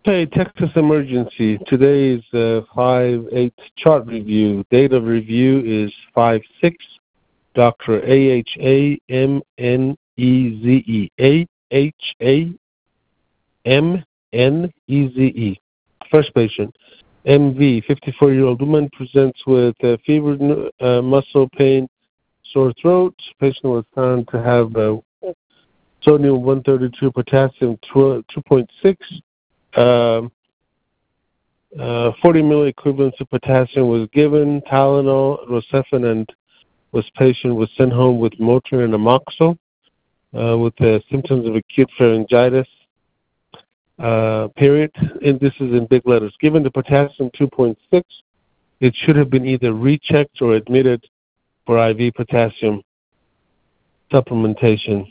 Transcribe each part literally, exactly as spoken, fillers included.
Okay, Texas Emergency. Today is uh, five eight chart review. Date of review is five six. Doctor A H A M N E Z E. A H A M N E Z E. First patient, M V, fifty-four-year-old woman, presents with uh, fever, uh, muscle pain, sore throat. Patient was found to have uh, sodium one thirty-two, potassium two point six. Um, uh, forty milliequivalents of potassium was given. Tylenol, Rocephin, and was patient was sent home with Motrin and Amoxil uh, with the symptoms of acute pharyngitis. Uh, period. And this is in big letters. Given the potassium two point six, it should have been either rechecked or admitted for I V potassium supplementation.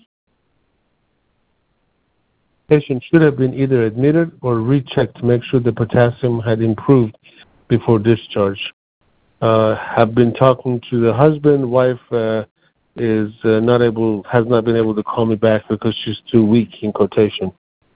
Patient should have been either admitted or rechecked to make sure the potassium had improved before discharge. Uh, have been talking to the husband. Wife uh, is uh, not able, has not been able to call me back because she's too weak. In quotation.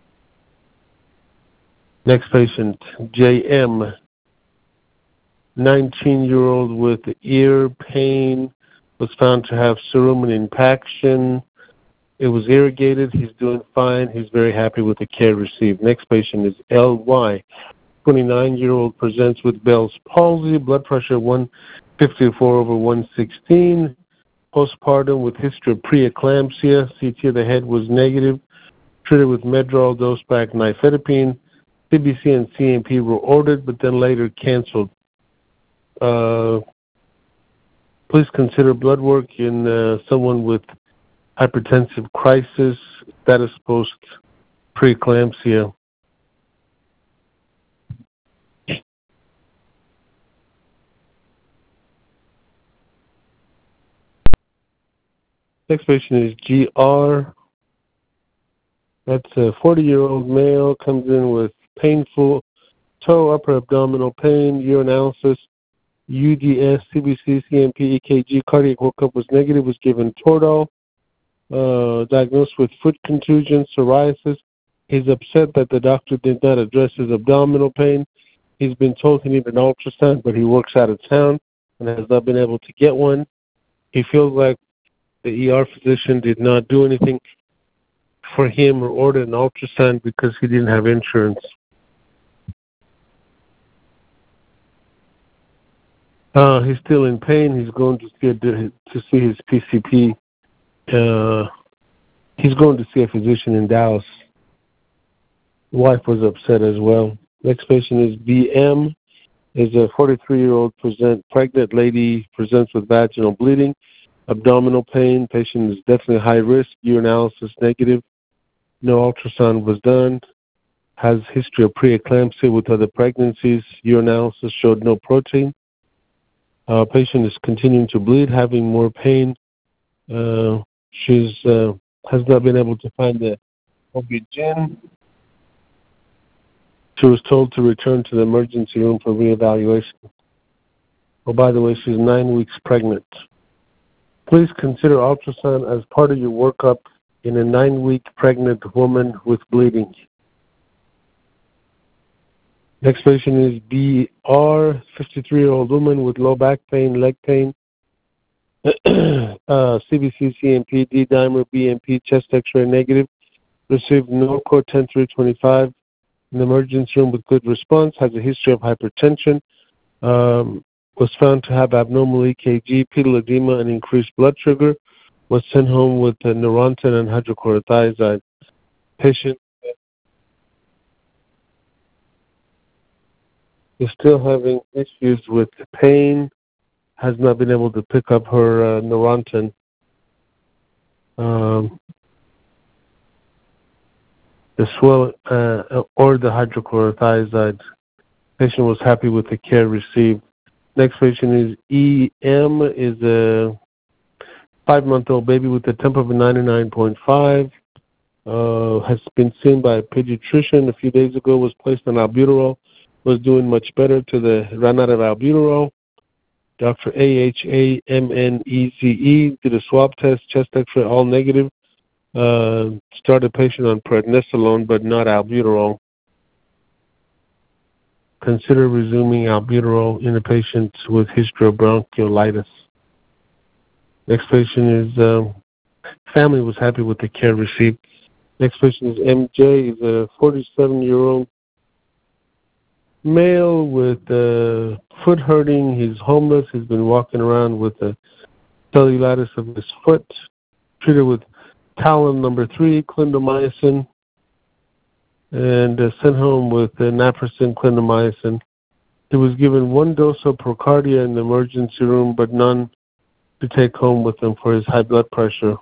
Next patient, J M, nineteen-year-old with ear pain, was found to have cerumen impaction. It was irrigated. He's doing fine. He's very happy with the care received. Next patient is L Y, twenty-nine-year-old, presents with Bell's palsy, blood pressure one fifty-four over one sixteen, postpartum with history of preeclampsia. C T of the head was negative, treated with Medrol, Dose-back, nifedipine. C B C and C M P were ordered, but then later canceled. Uh, please consider blood work in uh, someone with hypertensive crisis, status post preeclampsia. Next patient is G R. That's a forty-year-old male, comes in with painful toe, upper abdominal pain, urinalysis, U D S, C B C, C M P, E K G, cardiac workup was negative, was given Toradol. Uh, diagnosed with foot contusion, psoriasis. He's upset that the doctor did not address his abdominal pain. He's been told he needs an ultrasound, but he works out of town and has not been able to get one. He feels like the E R physician did not do anything for him or order an ultrasound because he didn't have insurance. Uh, he's still in pain. He's going to see a, to see his P C P. Uh, he's going to see a physician in Dallas. Wife was upset as well. Next patient is B M. Is a forty-three-year-old present pregnant lady presents with vaginal bleeding, abdominal pain. Patient is definitely high risk. Urinalysis negative. No ultrasound was done. Has history of preeclampsia with other pregnancies. Urinalysis showed no protein. Uh, patient is continuing to bleed, having more pain. Uh, she's uh, has not been able to find the O B G Y N. She was told to return to the emergency room for reevaluation. Oh, by the way, she's nine weeks pregnant. Please consider ultrasound as part of your workup in a nine-week pregnant woman with bleeding. Next patient is B R, fifty-three-year-old woman with low back pain, leg pain, uh, C B C, C M P, D-dimer, B M P, chest X-ray negative, received Norco ten three twenty-five in the emergency room with good response, has a history of hypertension, um, was found to have abnormal E K G, pedal edema, and increased blood sugar, was sent home with uh, Neurontin and hydrochlorothiazide. Patient is still having issues with pain, has not been able to pick up her uh, Neurontin. Um, the swell uh, or the hydrochlorothiazide. Patient was happy with the care received. Next patient is E M, is a five-month-old baby with a temp of ninety-nine point five. Uh, has been seen by a pediatrician a few days ago, was placed on albuterol, was doing much better to the ran out of albuterol. Doctor A H A M N E Z E did a swab test, chest X-ray, all negative. Uh, started patient on prednisolone, but not albuterol. Consider resuming albuterol in a patient with history of bronchiolitis. Next patient is, uh, family was happy with the care received. Next patient is M J. He's a forty-seven-year-old male with uh, foot hurting. He's homeless. He's been walking around with a cellulitis of his foot. Treated with Talon number three, clindamycin, and uh, sent home with uh, naproxen, clindamycin. He was given one dose of Procardia in the emergency room, but none to take home with him for his high blood pressure.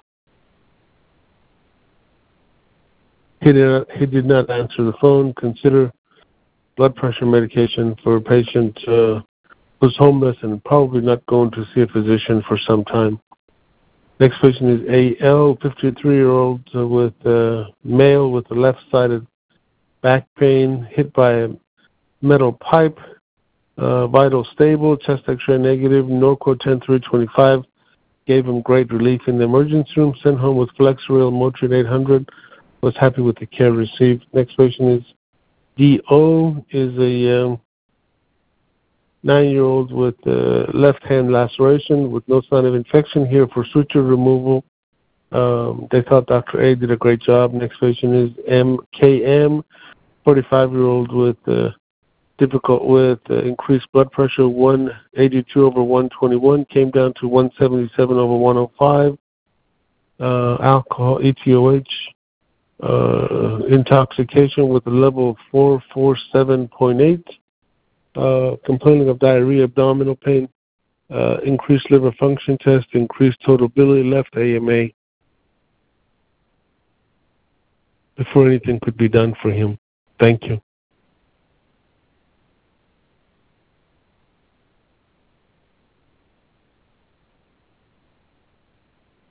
He did not, he did not answer the phone. Consider blood pressure medication for a patient uh, who's homeless and probably not going to see a physician for some time. Next patient is A L, fifty-three-year-old uh, with uh, male with a left-sided back pain, hit by a metal pipe, uh, vital stable, chest X-ray negative, Norco ten three twenty-five, gave him great relief in the emergency room, sent home with Flexeril, Motrin eight hundred, was happy with the care received. Next patient is D O, is a um, nine-year-old with uh, left-hand laceration with no sign of infection here for suture removal. Um, they thought Doctor A did a great job. Next patient is M K M, forty-five-year-old with uh, difficult with uh, increased blood pressure, one eighty-two over one twenty-one, came down to one seventy-seven over one oh five. Uh, alcohol, E T O H, uh, intoxication with a level of four forty-seven point eight. Uh, complaining of diarrhea, abdominal pain, uh, increased liver function test, increased total biliary, left A M A before anything could be done for him. Thank you.